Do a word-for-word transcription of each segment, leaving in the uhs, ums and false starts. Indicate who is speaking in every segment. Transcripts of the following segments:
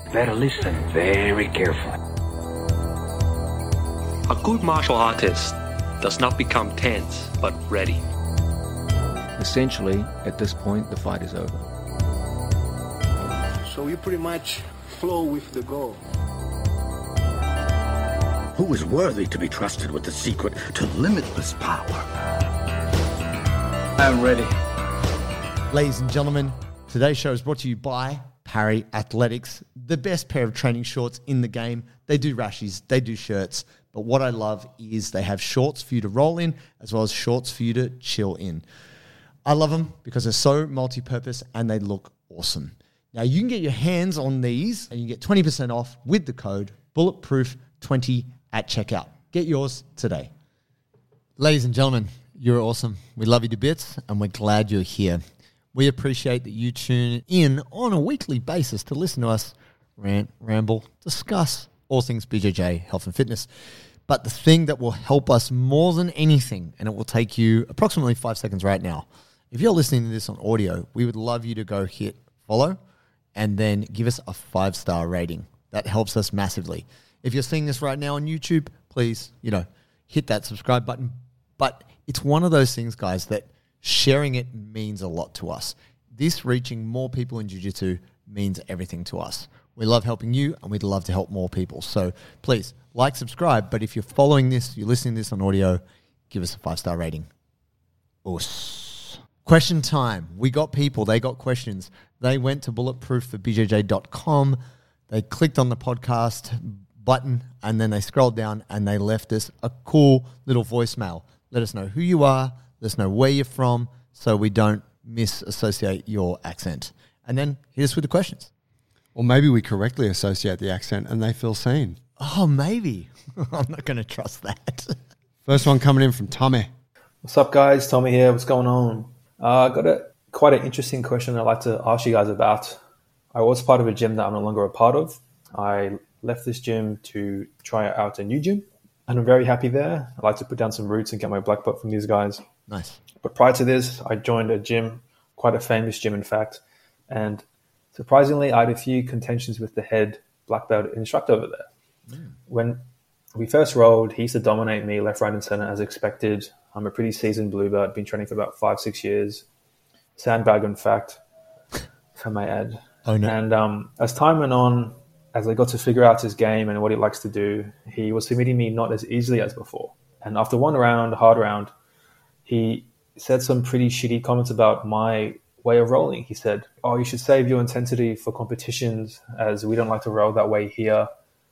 Speaker 1: Better listen very carefully.
Speaker 2: A good martial artist does not become tense, but ready.
Speaker 3: Essentially, at this point, the fight is over.
Speaker 4: So you pretty much flow with the goal.
Speaker 5: Who is worthy to be trusted with the secret to limitless power?
Speaker 4: I'm ready.
Speaker 6: Ladies and gentlemen, today's show is brought to you by Parry Athletics, the best pair of training shorts in the game. They do rashies, they do shirts, but what I love is they have shorts for you to roll in as well as shorts for you to chill in. I love them because they're so multi-purpose and they look awesome. Now you can get your hands on these and you get twenty percent off with the code bulletproof twenty at checkout. Get yours today. Ladies and gentlemen, you're awesome. We love you to bits and we're glad you're here. We appreciate that you tune in on a weekly basis to listen to us rant, ramble, discuss all things B J J, health and fitness. But the thing that will help us more than anything, and it will take you approximately five seconds right now, if you're listening to this on audio, we would love you to go hit follow and then give us a five-star rating. That helps us massively. If you're seeing this right now on YouTube, please, you know, hit that subscribe button. But it's one of those things, guys, that sharing it means a lot to us. This reaching more people in jiu-jitsu means everything to us. We love helping you, and we'd love to help more people. So please, like, subscribe. But if you're following this, you're listening to this on audio, give us a five-star rating. Us. Question time. We got people. They got questions. They went to bulletproof for b j j dot com. They clicked on the podcast button, and then they scrolled down, and they left us a cool little voicemail. Let us know who you are. Let us know where you're from so we don't misassociate your accent. And then hit us with the questions.
Speaker 7: Or maybe we correctly associate the accent and they feel seen.
Speaker 6: Oh, maybe. I'm not going to trust that.
Speaker 7: First one coming in from Tommy.
Speaker 8: What's up, guys? Tommy here. What's going on? I uh, got a quite an interesting question I'd like to ask you guys about. I was part of a gym that I'm no longer a part of. I left this gym to try out a new gym, and I'm very happy there. I like to put down some roots and get my black belt from these guys.
Speaker 6: Nice.
Speaker 8: But prior to this, I joined a gym, quite a famous gym, in fact, and surprisingly, I had a few contentions with the head black belt instructor over there. Mm. When we first rolled, he used to dominate me left, right, and center as expected. I'm a pretty seasoned blue belt. Been training for about five, six years. Sandbag, in fact, if I may add.
Speaker 6: Oh, no.
Speaker 8: And um, as time went on, as I got to figure out his game and what he likes to do, he was submitting me not as easily as before. And after one round, hard round, he said some pretty shitty comments about my way of rolling. He said, oh, you should save your intensity for competitions as we don't like to roll that way here.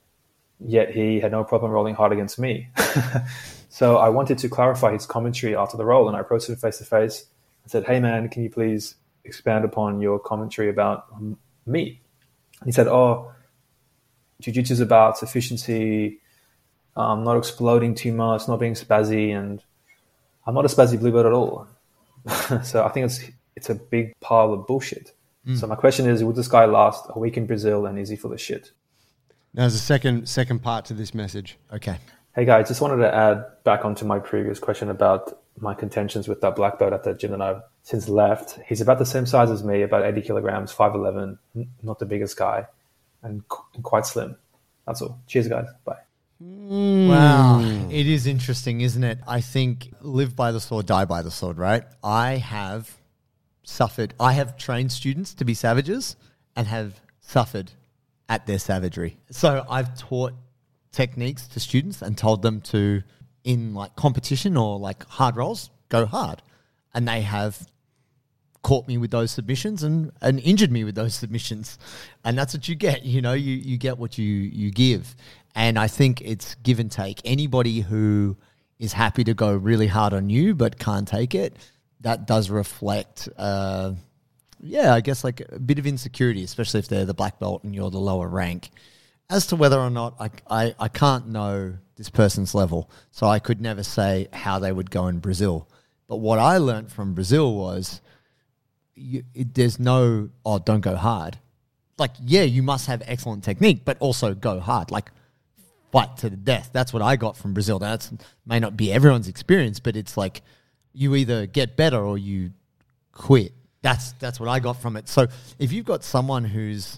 Speaker 8: Yet he had no problem rolling hard against me. So I wanted to clarify his commentary after the roll, and I approached him face to face and said, hey man, can you please expand upon your commentary about me? And he said, oh, jiu-jitsu is about sufficiency, um, not exploding too much, not being spazzy, and I'm not a spazzy blue belt at all. So I think it's it's a big pile of bullshit. Mm. So my question is, would this guy last a week in Brazil, and is he full of shit?
Speaker 7: Now, there's a second second part to this message.
Speaker 6: Okay.
Speaker 8: Hey guys, just wanted to add back onto my previous question about my contentions with that black belt at the gym that I've since left. He's about the same size as me, about eighty kilograms, five eleven, not the biggest guy, and quite slim. That's all. Cheers, guys. Bye.
Speaker 6: Mm. Wow. It is interesting, isn't it? I think live by the sword, die by the sword, right? I have suffered. I have trained students to be savages and have suffered at their savagery. So I've taught techniques to students and told them to, in like competition or like hard rolls, go hard. And they have caught me with those submissions and, and injured me with those submissions. And that's what you get. You know, you, you get what you, you give. And I think it's give and take. Anybody who is happy to go really hard on you but can't take it, that does reflect, uh, yeah, I guess like a bit of insecurity, especially if they're the black belt and you're the lower rank. As to whether or not, I, I, I can't know this person's level, so I could never say how they would go in Brazil. But what I learned from Brazil was you, it, there's no, oh, don't go hard. Like, yeah, you must have excellent technique, but also go hard. Like, fight to the death. That's what I got from Brazil. That may not be everyone's experience, but it's like you either get better or you quit. That's that's what I got from it. So if you've got someone who's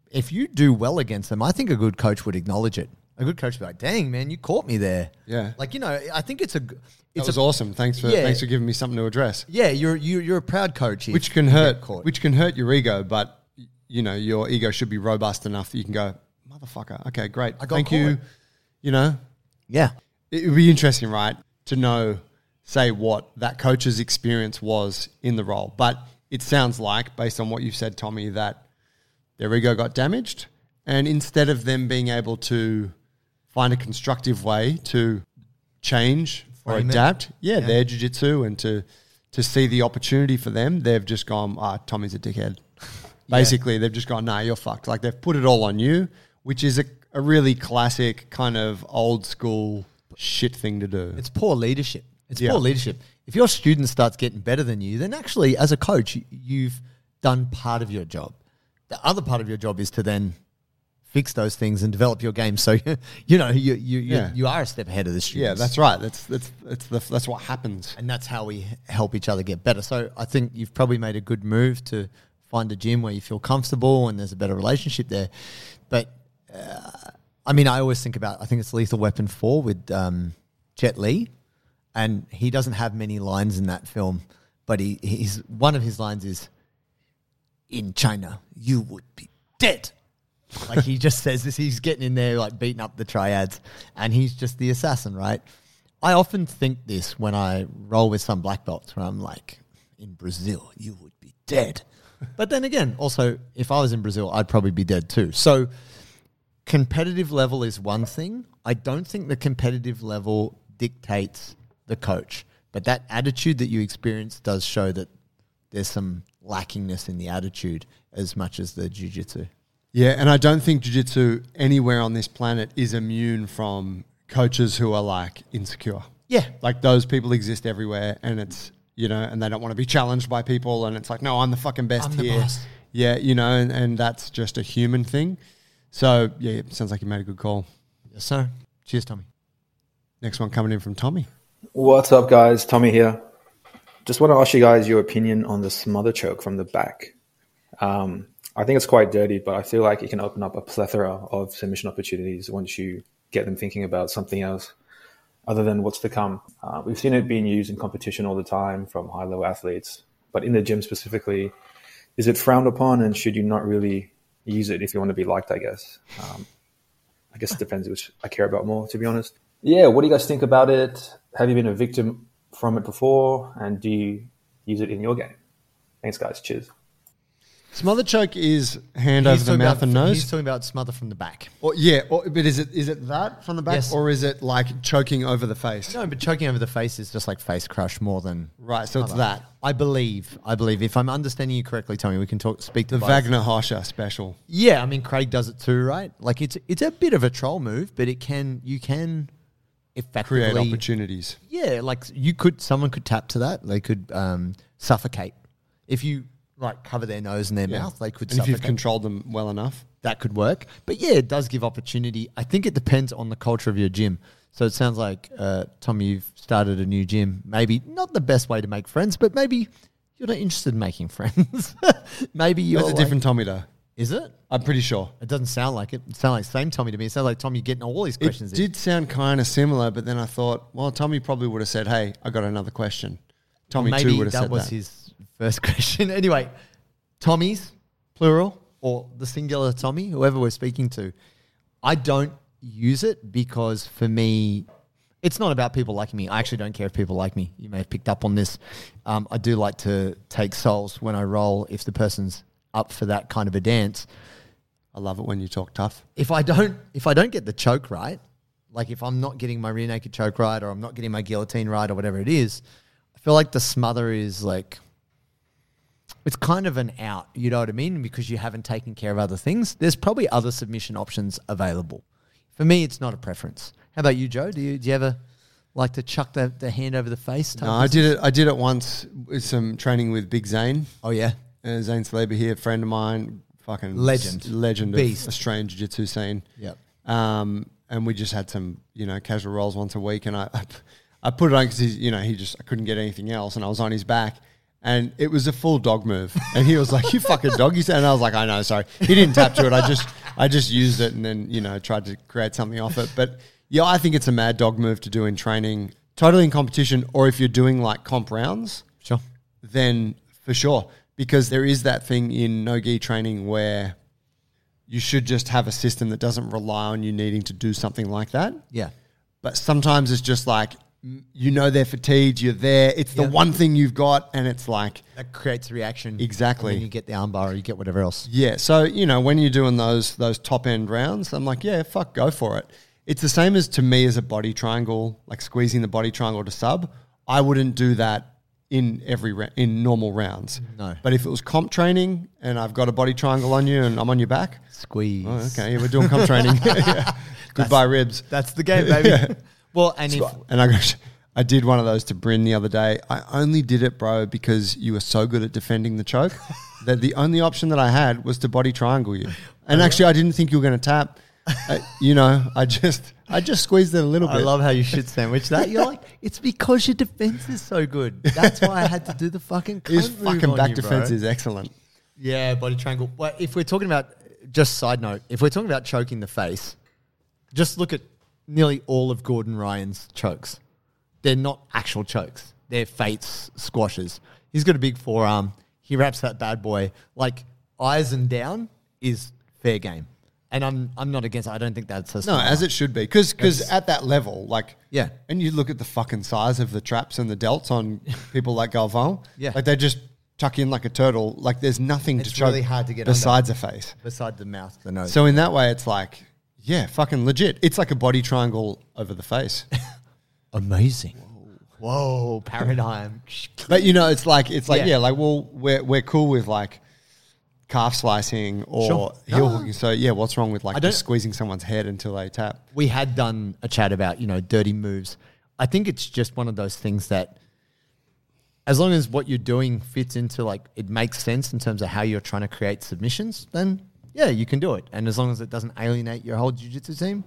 Speaker 6: if you do well against them, I think a good coach would acknowledge it. A good coach would be like, dang, man, you caught me there.
Speaker 7: Yeah.
Speaker 6: Like, you know, I think it's a...
Speaker 7: It
Speaker 6: It's
Speaker 7: was
Speaker 6: a,
Speaker 7: awesome. Thanks for
Speaker 6: Yeah.
Speaker 7: thanks for giving me something to address.
Speaker 6: Yeah, you're, you're, you're a proud coach. if
Speaker 7: Which can
Speaker 6: you get
Speaker 7: hurt.
Speaker 6: caught.
Speaker 7: Which can hurt your ego, but you know your ego should be robust enough that you can go, motherfucker. Okay, great.
Speaker 6: I got
Speaker 7: Thank you.
Speaker 6: caught.
Speaker 7: You know,
Speaker 6: Yeah.
Speaker 7: it would be interesting, right, to know, say, what that coach's experience was in the role. But it sounds like, based on what you've said, Tommy, that their ego got damaged, and instead of them being able to find a constructive way to change or
Speaker 6: Frame it.
Speaker 7: adapt, yeah,
Speaker 6: Yeah.
Speaker 7: their jiu-jitsu and to to see the opportunity for them, they've just gone, ah, Tommy's a dickhead. Basically, they've just gone, nah, you're fucked. Like, they've put it all on you, which is a, a really classic kind of old school shit thing to do.
Speaker 6: It's poor leadership. It's
Speaker 7: Yeah.
Speaker 6: poor leadership. If your student starts getting better than you, then actually, as a coach, you- you've done part of your job. The other part of your job is to then fix those things and develop your game. So, you know, you you you,
Speaker 7: Yeah.
Speaker 6: you are a step ahead of the students.
Speaker 7: Yeah, that's right. That's that's that's the that's what happens.
Speaker 6: And that's how we help each other get better. So I think you've probably made a good move to find a gym where you feel comfortable and there's a better relationship there. But, uh, I mean, I always think about, I think it's Lethal Weapon four with um, Jet Li, and he doesn't have many lines in that film, but he he's one of his lines is, in China, you would be dead. Like, he just says this, he's getting in there, like, beating up the triads, and he's just the assassin, right? I often think this when I roll with some black belts, where I'm like, in Brazil, you would be dead. But then again, also, if I was in Brazil, I'd probably be dead too. So competitive level is one thing. I don't think the competitive level dictates the coach, but that attitude that you experience does show that there's some lackingness in the attitude as much as the jiu-jitsu.
Speaker 7: Yeah, and I don't think jiu-jitsu anywhere on this planet is immune from coaches who are like insecure.
Speaker 6: Yeah.
Speaker 7: Like, those people exist everywhere, and it's, you know, and they don't want to be challenged by people, and it's like, no, I'm the fucking best
Speaker 6: I'm the
Speaker 7: here.
Speaker 6: boss.
Speaker 7: Yeah, you know, and, and that's just a human thing. So, yeah, it sounds like you made a good call.
Speaker 6: Yes, sir. Cheers, Tommy.
Speaker 7: Next one coming in from Tommy.
Speaker 8: What's up, guys? Tommy here. Just want to ask you guys your opinion on the smother choke from the back. Um, I think it's quite dirty, but I feel like it can open up a plethora of submission opportunities once you get them thinking about something else other than what's to come. Uh, we've seen it being used in competition all the time from high-level athletes, but in the gym specifically, is it frowned upon, and should you not really use it if you want to be liked, I guess? Um, I guess it depends which I care about more, to be honest. Yeah, what do you guys think about it? Have you been a victim from it before, and do you use it in your game? Thanks, guys. Cheers.
Speaker 7: Smother choke is hand over the mouth
Speaker 6: about,
Speaker 7: and nose.
Speaker 6: He's talking about smother from the back.
Speaker 7: Or, yeah, or, but is it is it that from the back,
Speaker 6: Yes.
Speaker 7: or is it like choking over the face?
Speaker 6: No, but choking over the face is just like face crush more than...
Speaker 7: Right, so it's
Speaker 6: smother.
Speaker 7: that.
Speaker 6: I believe. I believe. If I'm understanding you correctly, Tommy, we can talk. Speak to
Speaker 7: The
Speaker 6: both.
Speaker 7: Wagner Hosha special.
Speaker 6: Yeah, I mean, Craig does it too, right? Like, it's it's a bit of a troll move, but it can you can effectively
Speaker 7: Create opportunities.
Speaker 6: Yeah, like you could, someone could tap to that. They could um, suffocate if you like cover their nose and their
Speaker 7: Yeah.
Speaker 6: mouth. They could
Speaker 7: And if
Speaker 6: suffocate.
Speaker 7: you've controlled them well enough.
Speaker 6: That could work. But yeah, it does give opportunity. I think it depends on the culture of your gym. So it sounds like, uh, Tommy, you've started a new gym. Maybe not the best way to make friends, but maybe you're not interested in making friends. Maybe you're
Speaker 7: That's a
Speaker 6: like-
Speaker 7: different Tommy, though.
Speaker 6: Is it?
Speaker 7: I'm pretty sure.
Speaker 6: It doesn't sound like it. It sounds like the same Tommy to me. It sounds like Tommy getting all these questions
Speaker 7: It
Speaker 6: in.
Speaker 7: did sound kind of similar, but then I thought, well, Tommy probably would have said, hey, I got another question. Tommy,
Speaker 6: Maybe
Speaker 7: too, would have
Speaker 6: that
Speaker 7: said
Speaker 6: was
Speaker 7: that.
Speaker 6: his first question. Anyway, Tommies, plural, or the singular Tommy, whoever we're speaking to, I don't use it because for me, it's not about people liking me. I actually don't care if people like me. You may have picked up on this. Um, I do like to take souls when I roll if the person's up for that kind of a dance.
Speaker 7: I love it when you talk tough.
Speaker 6: If I don't, if I don't get the choke right, like if I'm not getting my rear naked choke right, or I'm not getting my guillotine right, or whatever it is, I feel like the smother is like, it's kind of an out, you know what I mean? Because you haven't taken care of other things. There's probably other submission options available. For me, it's not a preference. How about you, Joe? Do you do you ever like to chuck the, the hand over the face? type
Speaker 7: No, I
Speaker 6: business?
Speaker 7: did it. I did it once with some training with Big Zane.
Speaker 6: Oh yeah,
Speaker 7: Uh, Zane Celebi here, friend of mine, fucking
Speaker 6: Legend.
Speaker 7: s- legend
Speaker 6: Beast.
Speaker 7: of Australian jiu-jitsu scene.
Speaker 6: Yep.
Speaker 7: Um, and we just had some, you know, casual rolls once a week, and I, I, I put it on because he's, you know, he just I couldn't get anything else, and I was on his back, And it was a full dog move. And he was like, you fucking dog. You said, and I was like, I know, sorry. He didn't tap to it. I just I just used it and then, you know, tried to create something off it. But yeah, I think it's a mad dog move to do in training, totally in competition, or if you're doing like comp rounds,
Speaker 6: Sure.
Speaker 7: then for sure. Because there is that thing in no-gi training where you should just have a system that doesn't rely on you needing to do something like that.
Speaker 6: Yeah.
Speaker 7: But sometimes it's just like, you know they're fatigued, you're there. It's the
Speaker 6: Yeah.
Speaker 7: one thing you've got, and it's like...
Speaker 6: That creates a reaction.
Speaker 7: Exactly.
Speaker 6: And then you get the armbar or you get whatever else.
Speaker 7: Yeah, so, you know, when you're doing those those top-end rounds, I'm like, yeah, fuck, go for it. It's the same as, to me, as a body triangle, like squeezing the body triangle to sub. I wouldn't do that in every ra- in normal rounds.
Speaker 6: No.
Speaker 7: But if it was comp training and I've got a body triangle on you and I'm on your back...
Speaker 6: Squeeze.
Speaker 7: Oh, okay, yeah, we're doing comp training. Yeah. Goodbye, ribs.
Speaker 6: That's the game, baby.
Speaker 7: Yeah.
Speaker 6: Well, and if...
Speaker 7: And I got, I did one of those to Bryn the other day. I only did it, bro, because you were so good at defending the choke that the only option that I had was to body triangle you. And actually, I didn't think you were going to tap. Uh, you know, I just I just squeezed it a little
Speaker 6: I
Speaker 7: bit.
Speaker 6: love how you shit sandwich that. You're like, it's because your defense is so good. That's why I had to do the fucking cunt
Speaker 7: His
Speaker 6: move
Speaker 7: fucking
Speaker 6: on
Speaker 7: back
Speaker 6: you,
Speaker 7: defense
Speaker 6: bro.
Speaker 7: is excellent.
Speaker 6: Yeah, body triangle. Well, if we're talking about, just side note, if we're talking about choking the face, just look at nearly all of Gordon Ryan's chokes. They're not actual chokes. They're fates squashes. He's got a big forearm. He wraps that bad boy. Like, eyes and down is fair game. And I'm I'm not against it. I don't think that's a
Speaker 7: No,
Speaker 6: smart.
Speaker 7: as it should be. Because
Speaker 6: It's-
Speaker 7: at that level, like...
Speaker 6: Yeah.
Speaker 7: And you look at the fucking size of the traps and the delts on people like Galvão.
Speaker 6: Yeah.
Speaker 7: Like, they just tuck in like a turtle. Like, there's nothing
Speaker 6: It's
Speaker 7: to choke
Speaker 6: really hard to get
Speaker 7: besides a face.
Speaker 6: Beside the mouth, the nose.
Speaker 7: So in that way, it's like, yeah, fucking legit. It's like a body triangle over the face.
Speaker 6: Amazing. Whoa, paradigm.
Speaker 7: But you know, it's like it's like
Speaker 6: Yeah.
Speaker 7: yeah, like well, we're we're cool with like calf slicing or
Speaker 6: Sure.
Speaker 7: heel
Speaker 6: No.
Speaker 7: hooking. So yeah, what's wrong with like
Speaker 6: I don't-
Speaker 7: just squeezing someone's head until they tap?
Speaker 6: We had done a chat about, you know, dirty moves. I think it's just one of those things that as long as what you're doing fits into, like, it makes sense in terms of how you're trying to create submissions, then yeah, you can do it. And as long as it doesn't alienate your whole jiu-jitsu team,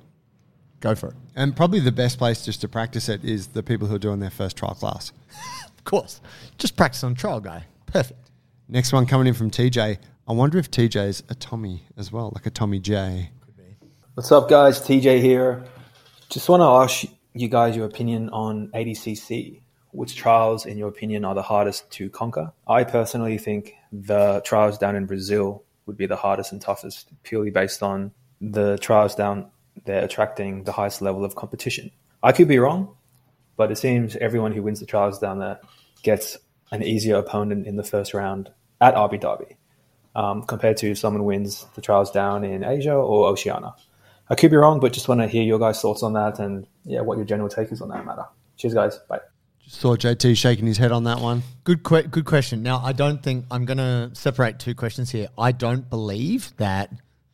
Speaker 6: go for it.
Speaker 7: And probably the best place just to practice it is the people who are doing their first trial class.
Speaker 6: Of course. Just practice on trial, guy. Perfect.
Speaker 7: Next one coming in from T J. I wonder if T J's a Tommy as well, like a Tommy J.
Speaker 8: What's up, guys? T J here. Just want to ask you guys your opinion on A D C C. Which trials, in your opinion, are the hardest to conquer? I personally think the trials down in Brazil would be the hardest and toughest, purely based on the trials down there attracting the highest level of competition. I could be wrong, but it seems everyone who wins the trials down there gets an easier opponent in the first round at Abu Dhabi, um, compared to someone wins the trials down in Asia or Oceania. I could be wrong, but just want to hear your guys' thoughts on that and yeah, what your general take is on that matter. Cheers, guys. Bye.
Speaker 7: Just saw J T shaking his head on that one.
Speaker 6: Good, que- good question. Now, I don't think I'm going to separate two questions here. I don't believe that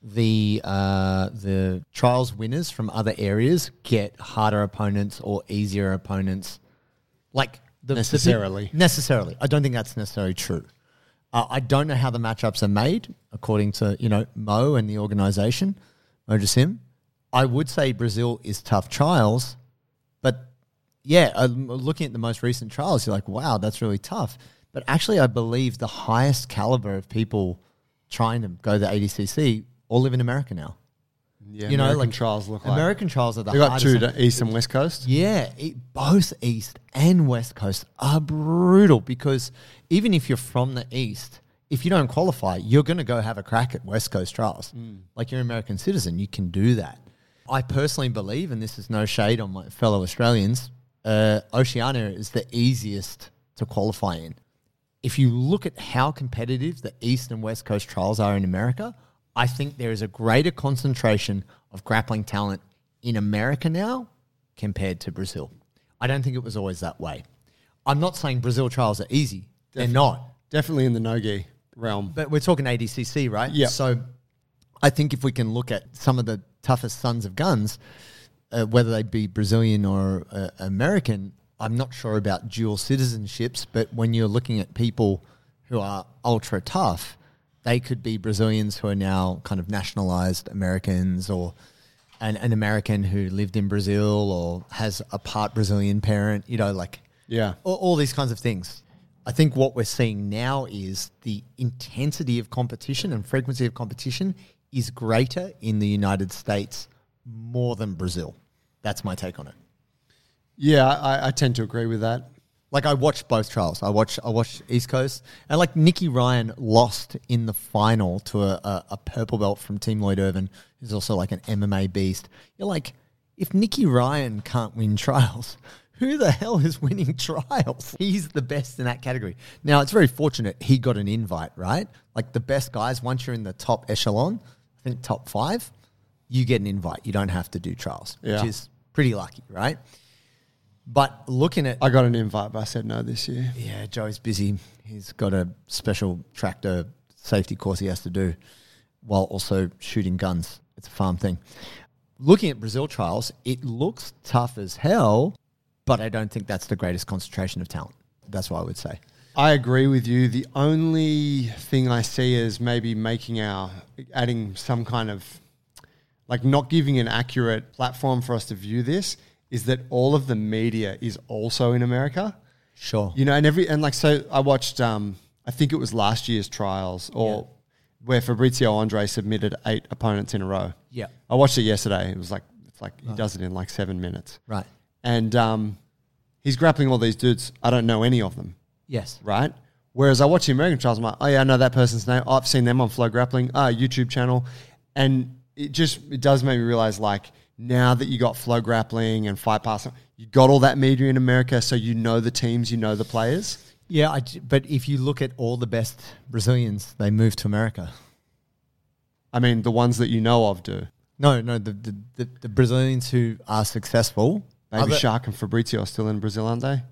Speaker 6: the uh, the trials winners from other areas get harder opponents or easier opponents, like the
Speaker 7: Necessarily.
Speaker 6: the- necessarily, I don't think that's necessarily true. Uh, I don't know how the matchups are made according to, you know, Mo and the organization, Mojisim. I would say Brazil is tough trials, but yeah, uh, looking at the most recent trials, you're like, wow, that's really tough. But actually, I believe the highest caliber of people trying to go to the A D C C all live in America now.
Speaker 7: Yeah,
Speaker 6: You know,
Speaker 7: American
Speaker 6: like,
Speaker 7: trials look like.
Speaker 6: American trials are the
Speaker 7: They got
Speaker 6: hardest.
Speaker 7: two, to East and West Coast.
Speaker 6: Yeah, it, both East and West Coast are brutal because even if you're from the East, if you don't qualify, you're going to go have a crack at West Coast trials. Like, you're an American citizen, you can do that. I personally believe, and this is no shade on my fellow Australians, uh, Oceania is the easiest to qualify in. If you look at how competitive the East and West Coast trials are in America, I think there is a greater concentration of grappling talent in America now compared to Brazil. I don't think it was always that way. I'm not saying Brazil trials are easy. They're not.
Speaker 7: Definitely in the no-gi realm.
Speaker 6: But we're talking A D C C, right?
Speaker 7: Yeah.
Speaker 6: So I think if we can look at some of the toughest sons of guns, uh, whether they be Brazilian or uh, American, I'm not sure about dual citizenships, but when you're looking at people who are ultra tough, they could be Brazilians who are now kind of nationalized Americans, or an, an American who lived in Brazil or has a part Brazilian parent, you know, like
Speaker 7: Yeah.
Speaker 6: all, all these kinds of things. I think what we're seeing now is the intensity of competition and frequency of competition is greater in the United States more than Brazil. That's my take on it.
Speaker 7: Yeah, I, I tend to agree with that.
Speaker 6: Like I watched both trials. I watched I watched East Coast, and like Nicky Ryan lost in the final to a, a, a purple belt from Team Lloyd Irvin, who's also like an M M A beast. You're like, if Nicky Ryan can't win trials, who the hell is winning trials? He's the best in that category. Now, it's very fortunate he got an invite, right? Like the best guys, once you're in the top echelon, I think top five, you get an invite. You don't have to do trials,
Speaker 7: Yeah.
Speaker 6: which is pretty lucky, right? But looking at...
Speaker 7: I got an invite, but I said no this year.
Speaker 6: Yeah, Joe's busy. He's got a special tractor safety course he has to do while also shooting guns. It's a farm thing. Looking at Brazil trials, it looks tough as hell, but I don't think that's the greatest concentration of talent. That's what I would say.
Speaker 7: I agree with you. The only thing I see is maybe making our... adding some kind of... like not giving an accurate platform for us to view this is that all of the media is also in America.
Speaker 6: Sure.
Speaker 7: You know, and every and like so I watched um I think it was last year's trials or
Speaker 6: Yeah.
Speaker 7: where Fabrizio Andre submitted eight opponents in a row.
Speaker 6: Yeah.
Speaker 7: I watched it yesterday. It was like it's like he does it in like seven minutes.
Speaker 6: Right.
Speaker 7: And um he's grappling all these dudes. I don't know any of them,
Speaker 6: Yes.
Speaker 7: right? Whereas I watch the American trials, I'm like, oh yeah, I know that person's name. Oh, I've seen them on Flow Grappling, ah, YouTube channel. And it just it does make me realize like now that you got Flow Grappling and Fight Pass, you got all that media in America, so you know the teams, you know the players.
Speaker 6: Yeah, I, j- but if you look at all the best Brazilians, they move to America.
Speaker 7: I mean, the ones that you know of do.
Speaker 6: No, no, the the, the, the Brazilians who are successful.
Speaker 7: Maybe
Speaker 6: other-
Speaker 7: Shark and Fabrizio are still in Brazil, aren't they?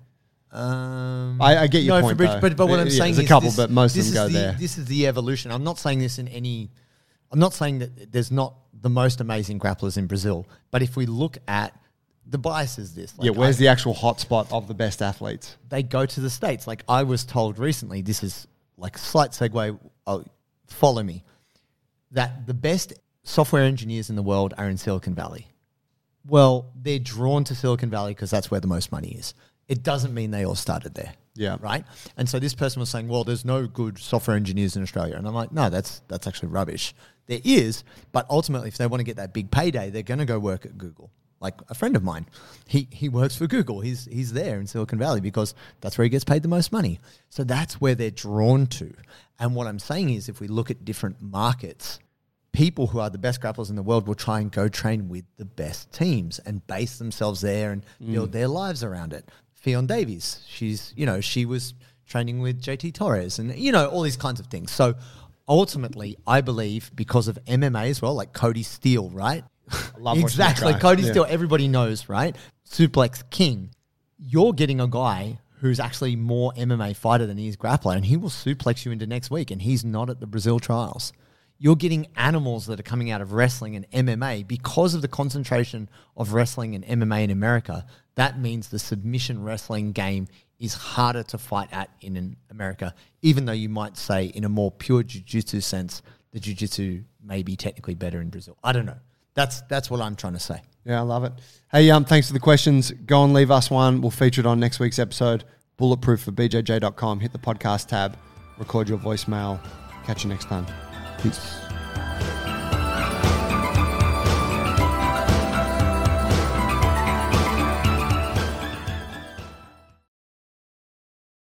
Speaker 6: Um,
Speaker 7: I, I get your
Speaker 6: no,
Speaker 7: point,
Speaker 6: Fabrizio,
Speaker 7: though.
Speaker 6: but but what I'm
Speaker 7: Yeah,
Speaker 6: saying
Speaker 7: there's
Speaker 6: is
Speaker 7: a couple,
Speaker 6: this,
Speaker 7: but most of
Speaker 6: this
Speaker 7: them go
Speaker 6: is the,
Speaker 7: there.
Speaker 6: This is the evolution. I'm not saying this in any. I'm not saying that there's not the most amazing grapplers in Brazil, but if we look at the bias is this. Like
Speaker 7: yeah, where's
Speaker 6: I,
Speaker 7: the actual hotspot of the best athletes?
Speaker 6: They go to the States. Like I was told recently, this is like slight segue. Oh, follow me. That the best software engineers in the world are in Silicon Valley. Well, they're drawn to Silicon Valley because that's where the most money is. It doesn't mean they all started there.
Speaker 7: Yeah.
Speaker 6: Right? And so this person was saying, well, there's no good software engineers in Australia. And I'm like, no, that's that's actually rubbish. There is, but ultimately, if they want to get that big payday, they're going to go work at Google. Like a friend of mine, he he works for Google. He's he's there in Silicon Valley because that's where he gets paid the most money. So that's where they're drawn to. And what I'm saying is if we look at different markets, people who are the best grapplers in the world will try and go train with the best teams and base themselves there and mm. build their lives around it. Fionn Davies, she's, you know, she was training with J T Torres and, you know, all these kinds of things. So ultimately, I believe because of M M A as well, like Cody Steele, right?
Speaker 7: I love
Speaker 6: exactly. Cody yeah. Steele, everybody knows, right? Suplex King. You're getting a guy who's actually more M M A fighter than he is grappler, and he will suplex you into next week, and he's not at the Brazil trials. You're getting animals that are coming out of wrestling and M M A because of the concentration of wrestling and M M A in America. That means the submission wrestling game is harder to fight at in America, even though you might say in a more pure jiu-jitsu sense, the jiu-jitsu may be technically better in Brazil. I don't know. That's that's what I'm trying to say.
Speaker 7: Yeah, I love it. Hey, um, thanks for the questions. Go and leave us one. We'll feature it on next week's episode. Bulletproof for B J J dot com. Hit the podcast tab. Record your voicemail. Catch you next time. Peace.